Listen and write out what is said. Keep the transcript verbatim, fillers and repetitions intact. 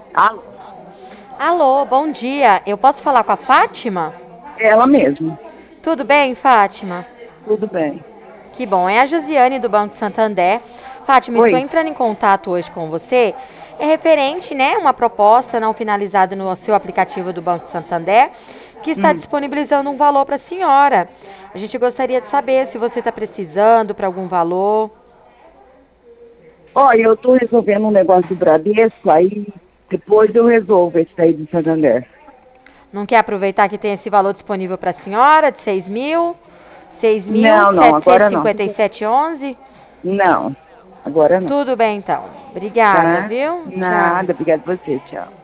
Alô, Alô, bom dia. Eu posso falar com a Fátima? ela mesma. Tudo bem, Fátima? Tudo bem. Que bom. É a Josiane do Banco Santander. Fátima, estou Oi. entrando em contato hoje com você. É referente, né, uma proposta não finalizada no seu aplicativo do Banco Santander, que está Hum. disponibilizando um valor para a senhora. A gente gostaria de saber se você está precisando para algum valor. Olha, eu estou resolvendo um negócio do Bradesco, aí depois eu resolvo esse daí do Santander. Não quer aproveitar que tem esse valor disponível para a senhora, de seis mil? seis mil Não, não, setecentos e agora não. cinquenta e sete e onze? Não, agora não. Tudo bem, então. Obrigada, Tá? viu? Tchau. Nada, obrigada a você, tchau.